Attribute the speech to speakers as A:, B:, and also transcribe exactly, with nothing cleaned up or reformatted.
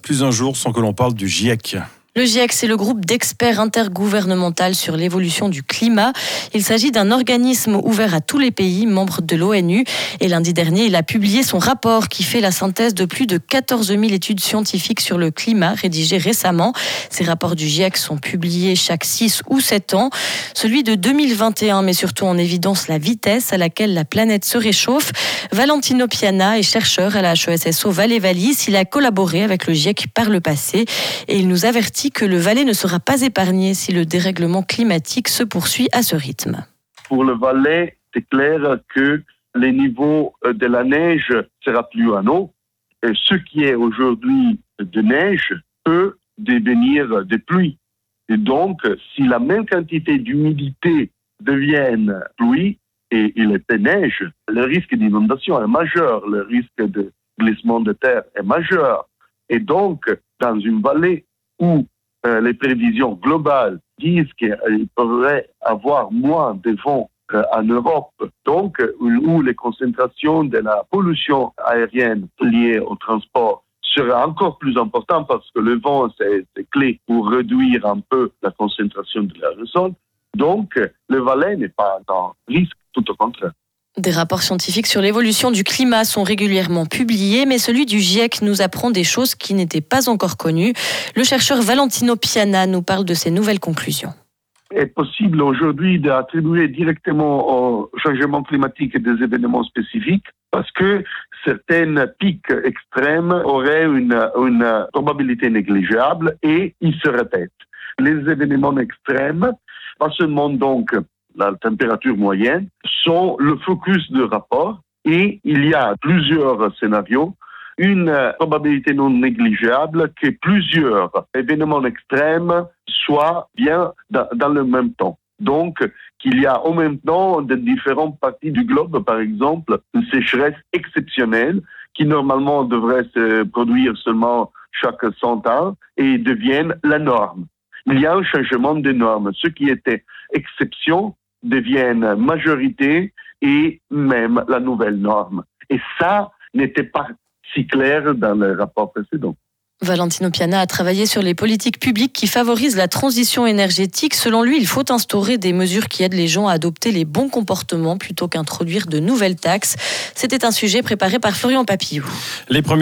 A: plus un jour sans que l'on parle du GIEC.
B: Le GIEC, c'est le groupe d'experts intergouvernemental sur l'évolution du climat. Il s'agit d'un organisme ouvert à tous les pays membres de l'ONU. Et lundi dernier, il a publié son rapport qui fait la synthèse de plus de quatorze mille études scientifiques sur le climat rédigées récemment. Ces rapports du GIEC sont publiés chaque six ou sept ans. Celui de deux mille vingt et un met surtout en évidence la vitesse à laquelle la planète se réchauffe. Valentino Piana est chercheur à la H E S S O Valais-Wallis. Il a collaboré avec le GIEC par le passé et il nous avertit que le Valais ne sera pas épargné si le dérèglement climatique se poursuit à ce rythme.
C: Pour le Valais, c'est clair que les niveaux de la neige sera plus en eau. Et ce qui est aujourd'hui de neige peut devenir de pluie. Et donc, si la même quantité d'humidité devient pluie et il était neige, le risque d'inondation est majeur, le risque de glissement de terre est majeur. Et donc, dans une vallée où euh, les prévisions globales disent qu'il pourrait avoir moins de vent euh, en Europe, donc où les concentrations de la pollution aérienne liée au transport seraient encore plus importantes parce que le vent, c'est, c'est clé pour réduire un peu la concentration de l'aérosol. Donc, le Valais n'est pas en risque, tout au contraire.
B: Des rapports scientifiques sur l'évolution du climat sont régulièrement publiés, mais celui du GIEC nous apprend des choses qui n'étaient pas encore connues. Le chercheur Valentino Piana nous parle de ses nouvelles conclusions.
C: Il est possible aujourd'hui d'attribuer directement au changement climatique des événements spécifiques parce que certains pics extrêmes auraient une, une probabilité négligeable et ils se répètent. Les événements extrêmes, pas seulement donc la température moyenne, sont le focus du rapport et il y a plusieurs scénarios. Une probabilité non négligeable que plusieurs événements extrêmes soient bien dans, dans le même temps. Donc, qu'il y a en même temps de différentes parties du globe, par exemple, une sécheresse exceptionnelle qui normalement devrait se produire seulement chaque cent ans et devienne la norme. Il y a un changement de norme. Ce qui était exception devienne majorité et même la nouvelle norme. Et ça n'était pas si clair dans le rapport précédent.
B: Valentino Piana a travaillé sur les politiques publiques qui favorisent la transition énergétique. Selon lui, il faut instaurer des mesures qui aident les gens à adopter les bons comportements plutôt qu'introduire de nouvelles taxes. C'était un sujet préparé par Florian Papillou.
A: Les premiers